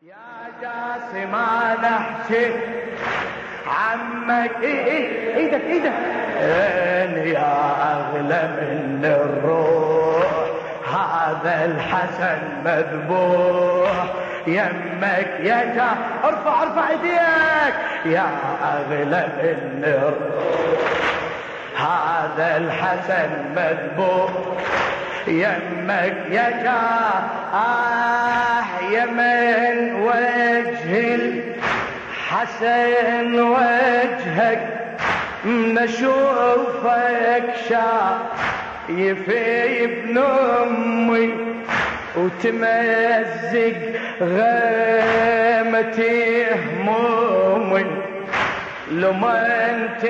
يا جاسم انا احكي عمك ايدك يا اغلى من الروح هذا الحسن مذبوح يمك يا ارفع ايديك يا اغلى من الروح هذا الحسن مذبوح يمك يا يمن وجه الحسن وجهك نشوفك شايف ابن امي وتمزق غيمتي همومي لما انت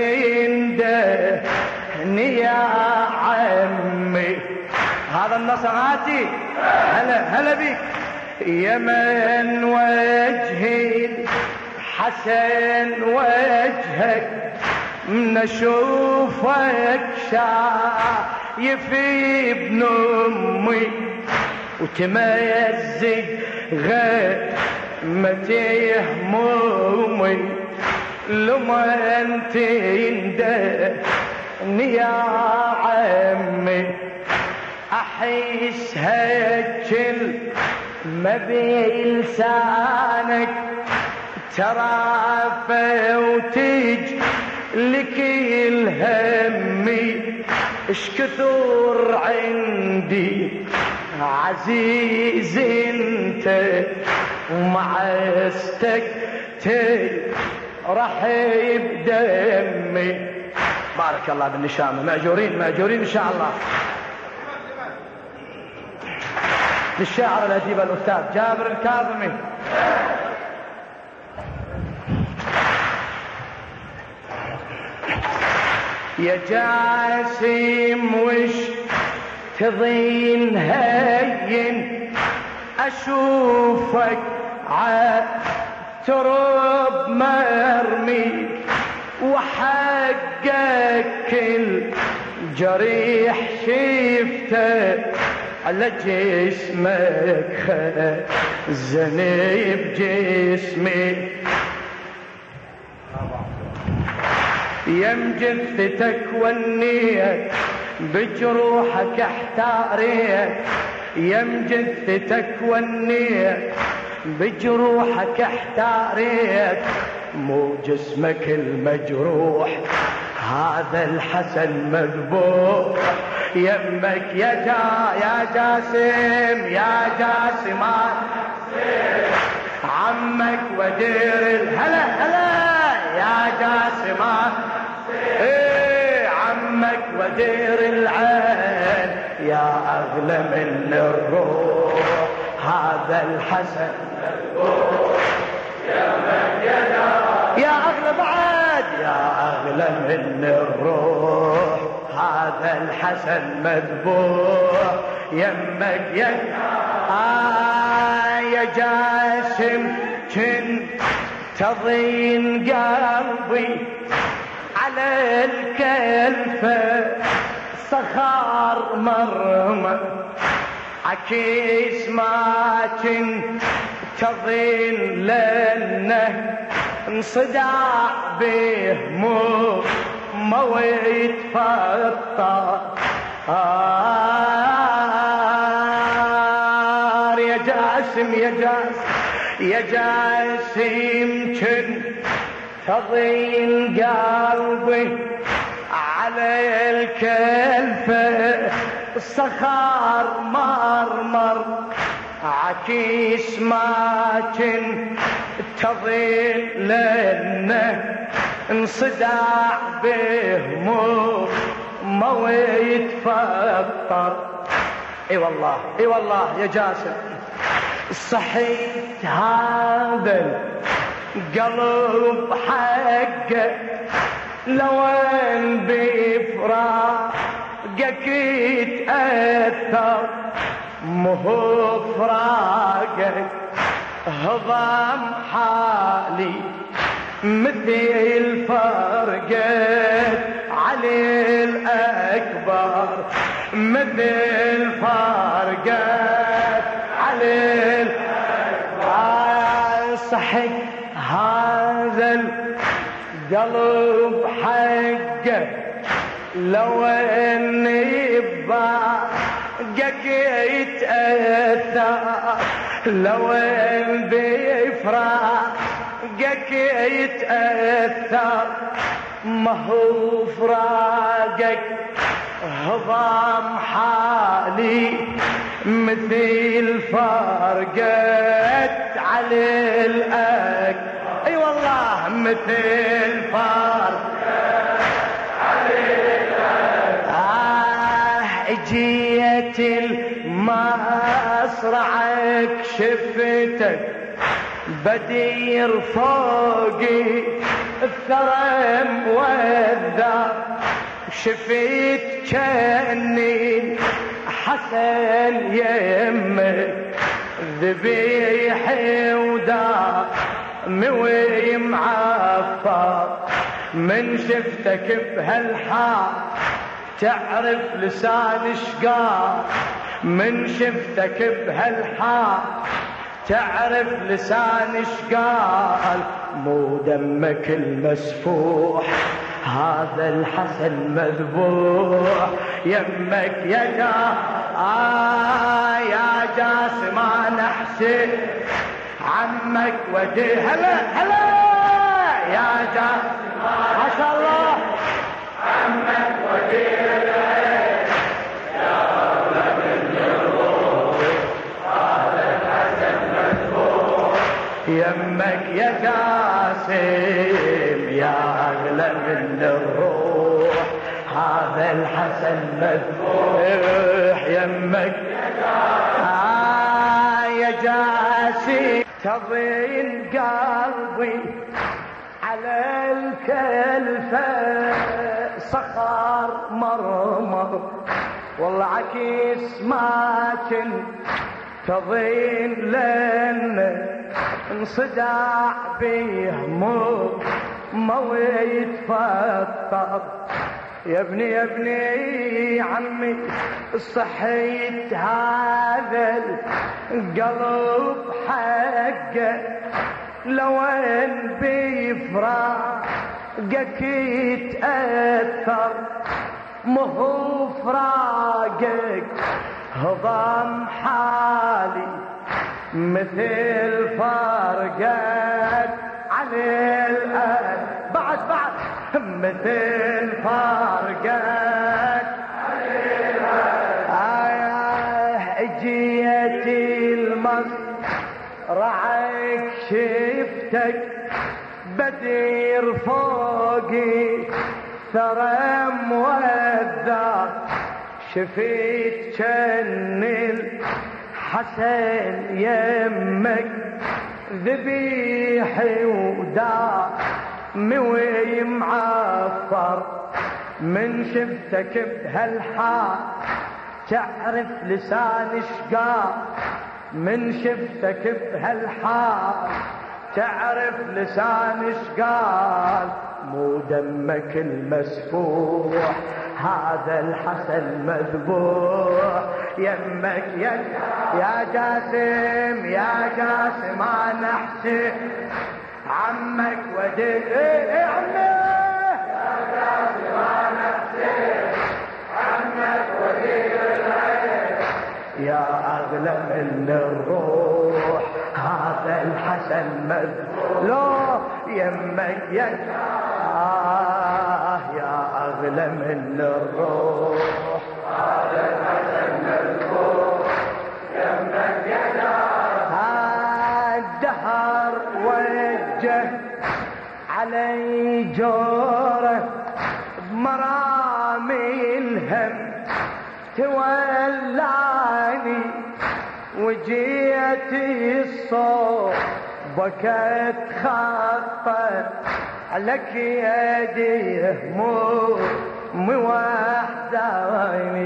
يندهني يا عمي. هذا النصراتي هلا بيك يمن وجهي حسن وجهك نشوفك شايف ابن امي وتمزق غيمتي همومي لما انت يندهني يا عمي احس هالكل ما بلسانك ترافع وتج لك الهمي اش كثر عندي عزيز انت ومعزتك رحب دمي. بارك الله بالنشامة مأجورين ان شاء الله. للشاعر الأديب الأستاذ جابر الكاظمي. يا جاسم وش تظن هين أشوفك عالتراب مرمي وحقك الجريح شفته على جسمك خزني بجسمي يم جثتك والنية بجروحك احتاريت يم جثتك والنية بجروحك احتاريت مو جسمك المجروح هذا الحسن مذبوح يمك يا جاسم عمك ودير هلا يا جاسم عمك ودير العين يا اغلى من الروح هذا الحسن يا اغلى بعد يا اغلى من الروح هذا الحسن مذبوح يمك يا جاسم كنت تضين قلبي على الكلفة صخار مرمى عكيس ما كنت تضين لأنه انصدع به مويت فطار يا جاسم كنت تضين قلبي على الكلفة الصخار مرمر عكيس ما كنت تضين لأنه انصدع به مويت فطر. اي والله يا جاسم صحيت هذا القلب حقه لوين بفراقك يتأثر مو فراقك هضم حالي مثل فرقت علي الأكبر مثل فرقت علي الأكبر صحي هذا القلب حقه لو اني باقك يتأثر لو ان بفراقك يتأثر ما هو فراقك هضم حالي مثل فرقت على الأك اي والله مثل فرقت على الأك جيت المصرعك شفتك بدير فوقي الثرى موذر شفيت كأني حسن يمك ذبيحي ودمي ومعفر من شفتك بهالحال تعرف لسان شقار من شفتك بهالحال تعرف لسان شقال مو دمك المسفوح هذا الحسن مذبوح يمك يا يا جاسم انا احسن عمك ودي هلا هلا يا جاسم ما شاء الله عمك ودي يمك يا جاسم يا أغلى من الروح هذا الحسن مذبوح يمك يا جاسم تضين قلبي على الكلفة صخر مرمر والله عكيس ما كنت تضين لنا انصداع بيه مو يتفطر يا ابني يا ابني عمي صحيت هذا القلب حقه لو ان بفراقك يتأثر مهو فراقك هضم حالي مثل فرقت على الأرض بعد مثل فرقت على الأرض جيت المصرعك شفتك بدير فوقي ثرى موذر شفيت كن الحسن يمك ذبيحي ودمي ومعفر من شفتك بهالحال تعرف لسان شقار من شفتك بهالحال تعرف لسان شقال مو دمك المسفوح هذا الحسن مذبوح يمك يا جاسم يا جاسم انا احسن عمك وديك ايه عمي يا جاسم انا احسن عمك وديك يا اغلى من الروح هذا الحسن مذبوح يمك يا أغلى من الروح هذا الحسن مذبوح يمك يا الدهر وجه علي جوره بمرامي الهم تولاني وجيت الصوت بكت خطت لك يدي همومي وحداني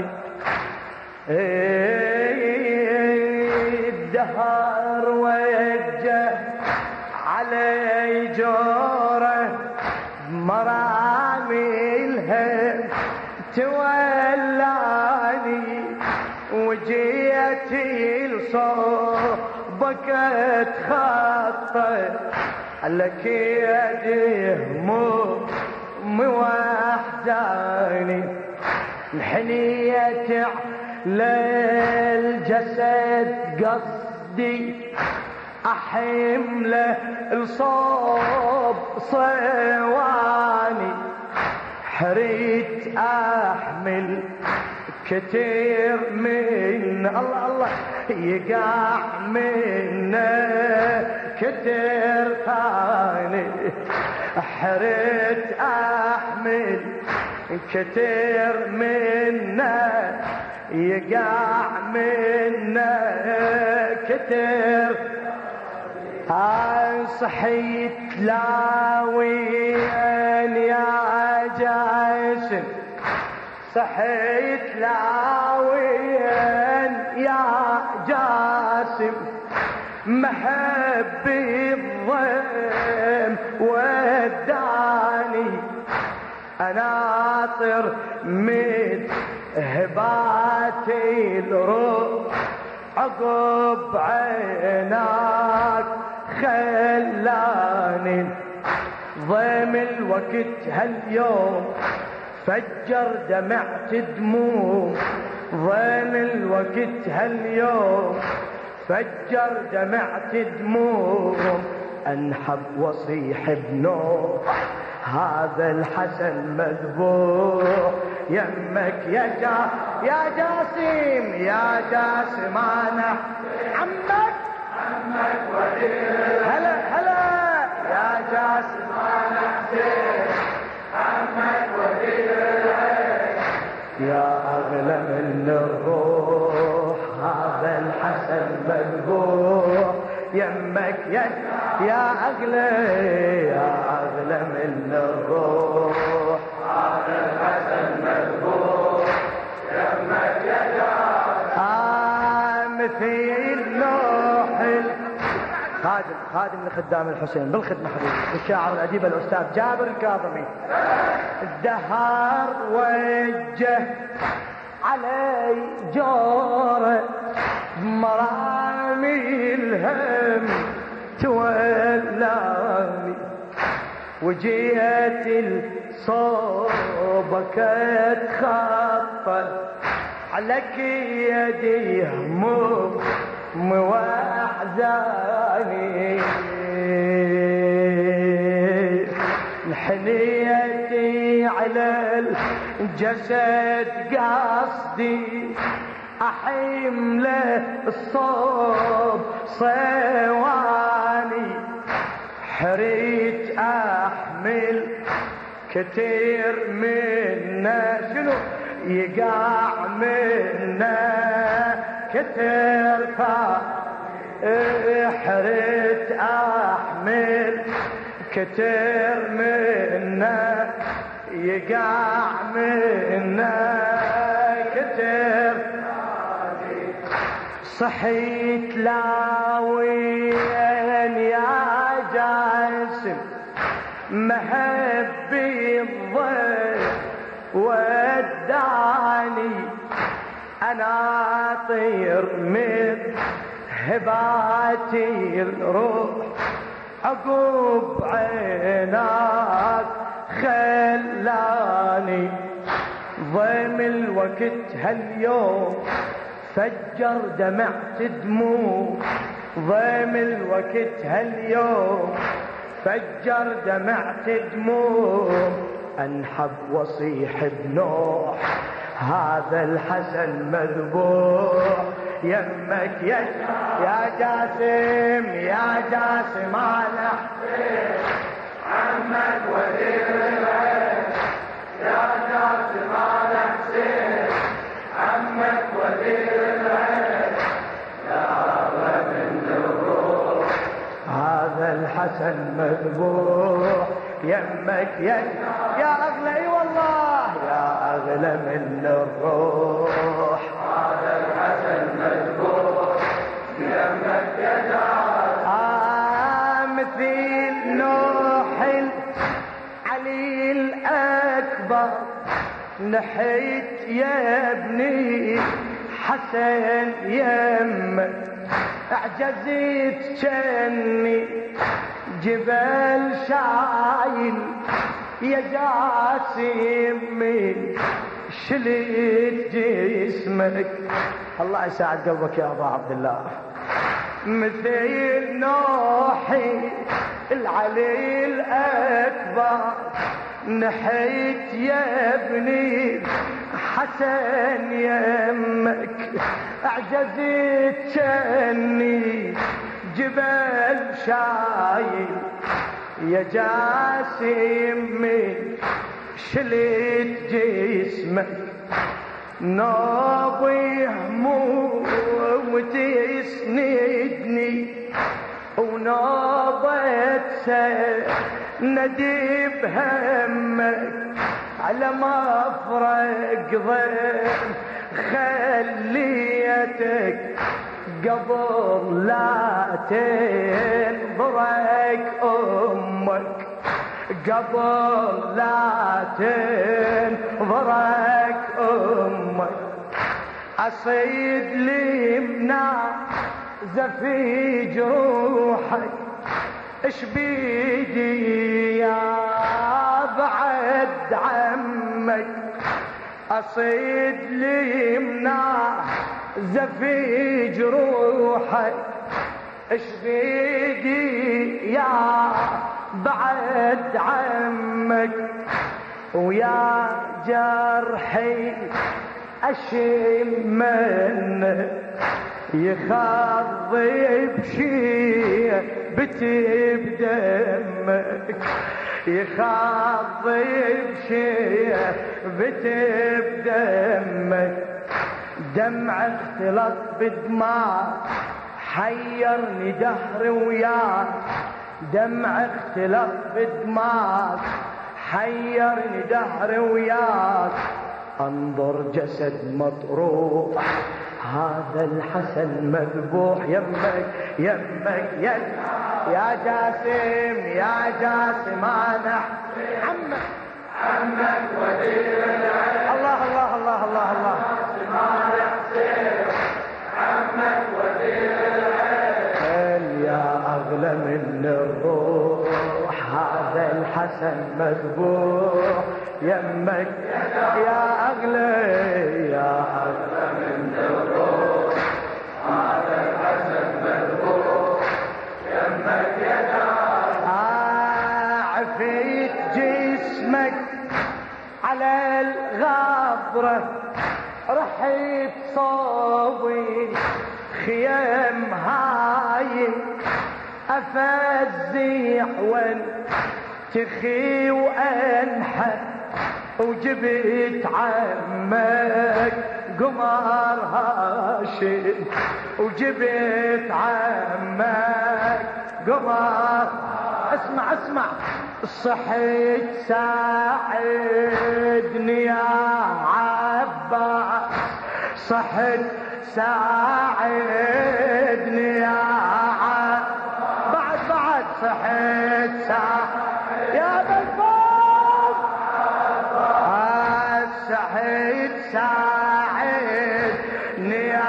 الدهر وجه علي جوره مرامي الهم تولاني وجيتي الصوت بكت خطت خطه لك يديه موحداني انحنيت على الجسد قصدي احمله الصوب صواني حريت احمل كتير من الله يقع منه كتير ثاني حريت احمل كتير منه يقع منه كتير صحيت لاوين يا جاسم صحيت لاوين يا جاسم محبي الضيم وداني اناطر من هباتي الروح عقب عيناك خلاني ضيم الوقت هاليوم فجر دمعت دموع ضيم الوقت هاليوم فجر دمعت دموع انحب واصيح بنوح هذا الحسن مذبوح يمك يا جاسم يا جاسم انا عمك هلا هلا يا جاسم انا حسين عمك ودير العين يا اغلى من الروح هذا الحسن مذبوح يمك يا اغلى من الروح هذا الحسن مذبوح يمك يا مثيل لوح خادم لخدام الحسين بالخدمة حبيبي الشاعر الأديب الأستاذ جابر الكاظمي الدهار وجه علي جوره مرامي الهم تولاني وجيت الصوبك اتخطل عليك يدي هموم موحداني انحنيتي على الجسد قصدي احمله الصوب صواني حريت احمل كتير منا شنو يقع منا كتير حريت احمل كتير منا يقع منا كتير صحيت لاوين يا جاسم محبي الضيف وداني انا طير من هباتي الروح عقب عيناك خلاني ضيم الوقت هاليوم فجر دمعت دموع ضيم الوقت هاليوم فجر دمعت دموع انحب واصيح بنوح هذا الحسن مذبوح يمك يا جاسم انا حسين عمك ودير العين يا جاسم انا حسين عمك ودير العين يا اغلى من الروح هذا الحسن مذبوح يمك يا اغلى اي والله يا اغلى من الروح هذا الحسن مذبوح يمك يا مثيل نوح العلي الاكبر نحيت يا ابني حسن يمك اعجزت جني جبل شايل يا جاسم من شلت جسمك. الله يساعد قلبك يا ابا عبد الله. مثل نوحي العلي الاكبر نحيت يا ابني حسن يمك. اعجزت جني جبل شايل يا جاسم من شلت جسمك. ناضي هموم وتسندني وناضت ندي بهمك على مفرق ضيم خليتك قبل لا تنظرك امك. قبل لا تنظرك امك اصيد لي منازف جروحك. اش بيدي يا بعد عمك اصيد لي منازف جروحك. اش بيدي يا بعد عمك ويا جرحي اشم منك يخضي بشي بتب دمك. يخضي بشي بتب دمك. دمع اختلط بدماء حيرني دهر وياك. دمع اختلط بدماء حيرني دهر وياك. انظر جسد مطروح هذا الحسن مذبوح. يمك يمك يا جاسم يا جاسم انا عمك عمك ودير العين. الله الله الله الله الله. عمك ودير العين يا اغلى من الروح هذا الحسن مذبوح. يمك يا اغلى يا اغلى من الروح هذا الحسن مذبوح. يمك يا عفيت جسمك على الغابرة رحيت صوبي خيام هايم افزيح وانتخي وانحى وجبت عمك قمر هاشم وجبت عمك قمر. اسمع اسمع صحيت ساعدني يا عباس. صحيت ساعدني يا بعد صحيت يا بالفوق. صحيت ساعدني يا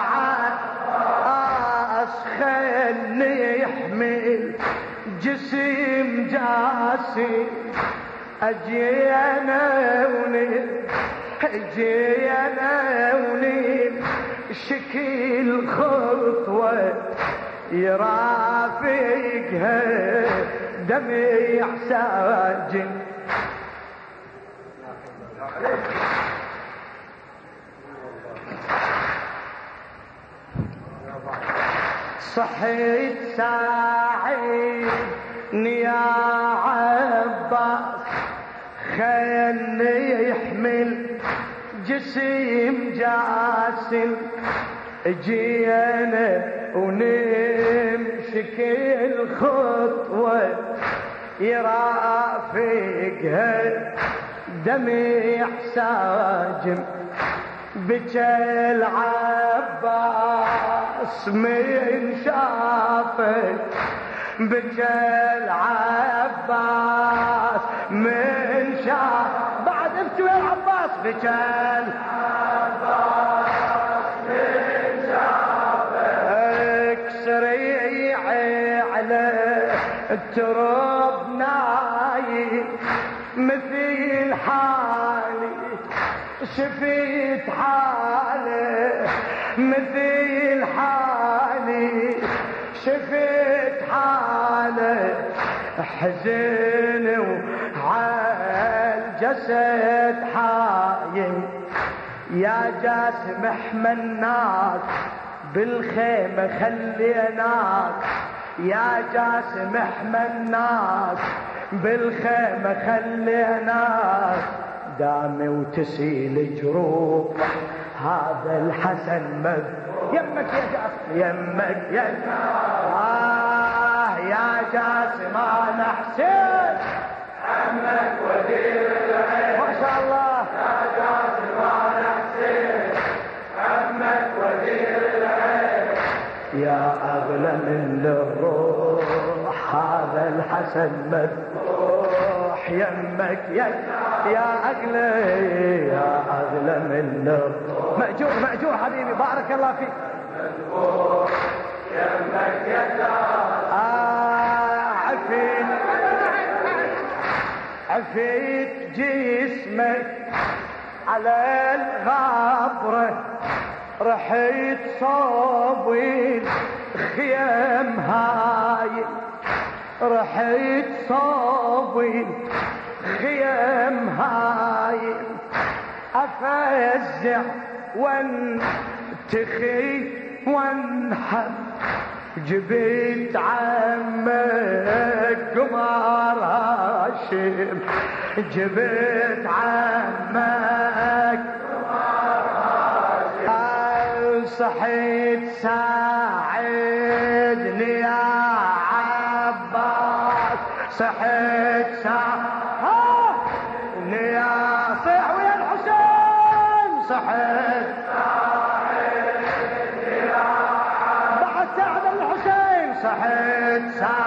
خلني يحمل جسم جاسم. اجي انا ونيل اجي انا ونيل شكل خطوة يرافقها دمي ساجن. صحيت ساعدني يا عباس خلني يحمل جسم جاسم. اجي انا ونمشي الخطوة يرافقها دمي ساجن. بكى العباس من شافك. بكى العباس من شاف. بعد ابكوا يا عباس. بكى العباس من شافك سريع على التراب نايم مثل حالي شفيت حالي مثل حالي شفيت حالي حزين وعالجسد حايم يا جاسم احملناك بالخيمة خليناك يا جاسم احملناك بالخيمة خليناك دامي وتسيل جروح هذا الحسن يمك يا جاسم يمك يا يا جاسم انا حسين عمك ودير العين ما شاء الله يا جاسم انا حسين عمك ودير العين يا اغلى من الروح هذا الحسن مذبوح يمك يا اغلى يا اغلى من الروح مأجور مأجور حبيبي بارك الله فيك مذبوح يمك يا عفيت عفيت جسمك على الغابرة رحيت صوبي الخيام هاي رحيت صوبي الخيام هاي افزع وانتخي وانحب جبت عمك قمر هاشم جبت عمك قمر هاشم صحيت ساعدني يا عباس صحيت ساعدني يا صيح ويا الحسين صحيت صحيت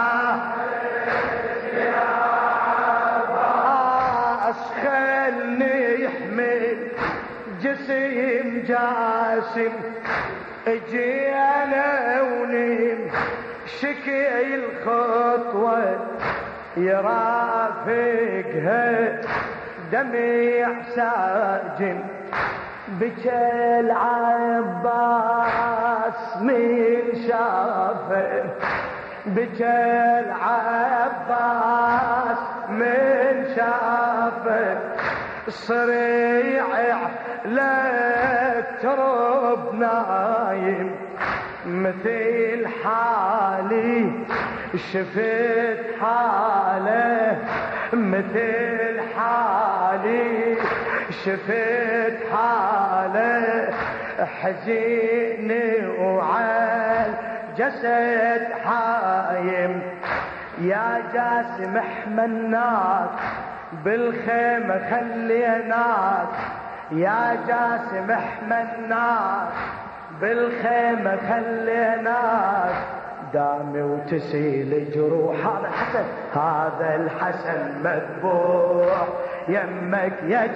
عباس خلني يحمل جسم جاسم اجي انا ونيم شكي الخطوة يرافقها دميع ساجن بكى العباس من شافه بكى العباس من شافه صريع لا ترب نايم مثل حالي شفت حاله مثل حالي شفت حاله حزين وعال جسد حايم يا جاسم احملناك بالخيمة خليناك يا جاسم احملناك بالخيمة خليناك دامي وتسيل جروح هذا الحسن هذا الحسن مذبوح يمك يا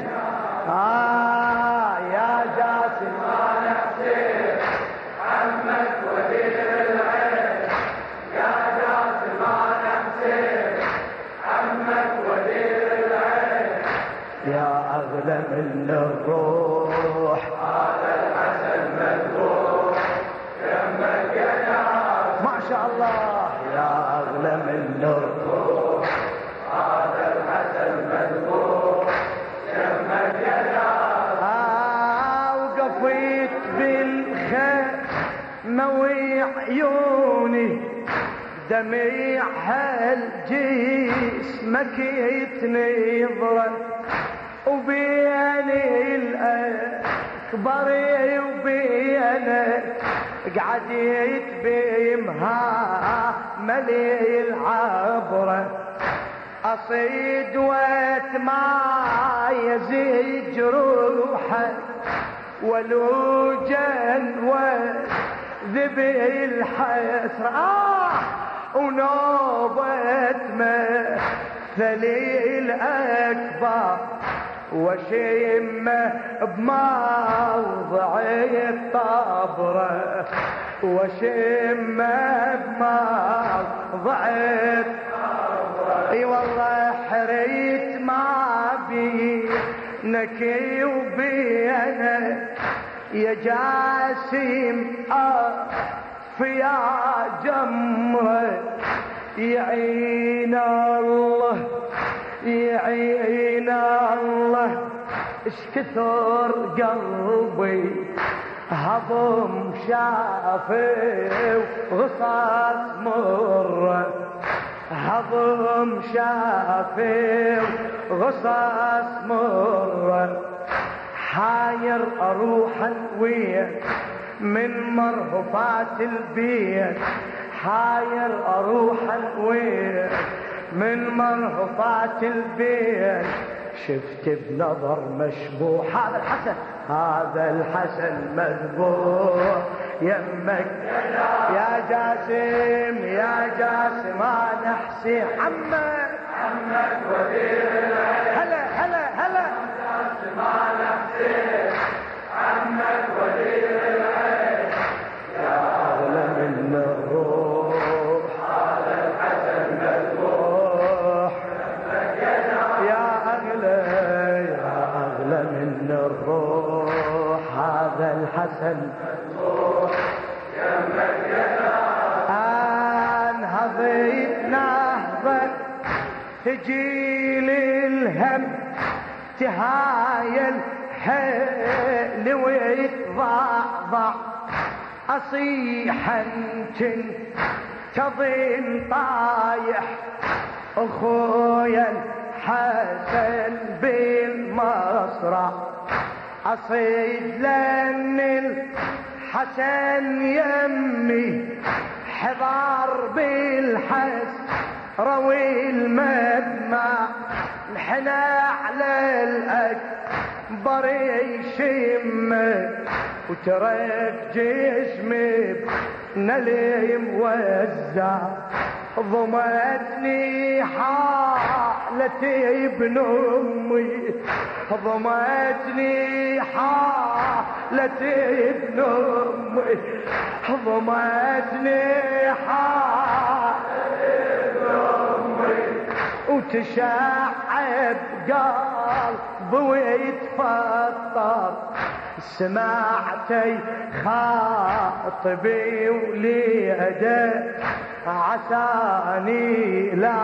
يا جاسم انا حسين عمك ودير العين يا جاسم انا حسين عمك ودير العين يا اغلى من الروح هذا الحسن مذبوح يمك يا جاسم ما شاء الله يا اغلى من الروح هذا الحسن مذبوح يمك يا جاسم وقفيت بالخيمة وعيوني دميع هالجسمك يتنظر وبيني الأكبر وبينك قعد يتبيمها ملي العبرة أصيد واتما يزيد جروحك ولوجا وذبي الحسرة ونوبة مثلي الأكبر وشمه بموضع الطبرة وشمه بما ضعت اي والله حريت ما بينك وبينا يا جاسم يا جمرة يعين الله يعين الله اش كثر قلبي هضم شافي وغصاص مرة هضم شافي وغصاص مرة حاير اروح ويا من مرهفات البيت حاير اروح ويا من مرهفات البيت شفت بنظر مشبوح هذا الحسن هذا الحسن مذبوح يمك يا جاسم يا جاسم انا حسين عمك ودير هلا هلا هلا جاسم انا حسين عمك ودير العين يا اغلى من الروح هذا الحسن مذبوح يا أغلى من الروح هذا الحسن انهضت نهضة تجيل الهم تهايل حيل ويتضعضع اصيحا تظن طايح اخويا الحسن بالمصرع اصيد لان الحسن يمي حضار بالحس روي المدمع نحنا على الاكبر يشم وترك جسمي نلي موزع ضمتني حالتي ابن امي ضمتني حالتي ابن امي ضمتني حالتي ابن امي وتشعب قلبي ويتفطر سمعتي خاطبي وليده عساني لا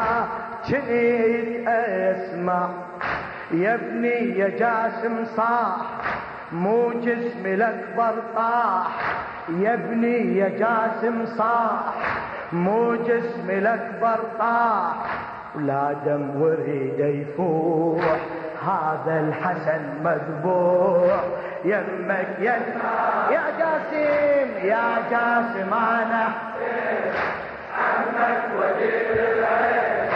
جنيت اسمع يا ابني يا جاسم صاح مو جسمي الاكبر طاح يا ابني يا جاسم صاح مو جسمي الاكبر طاح ولا دم وريده يفوح هذا الحسن مذبوح يمك يا جاسم يا جاسم انا عمك ودير العين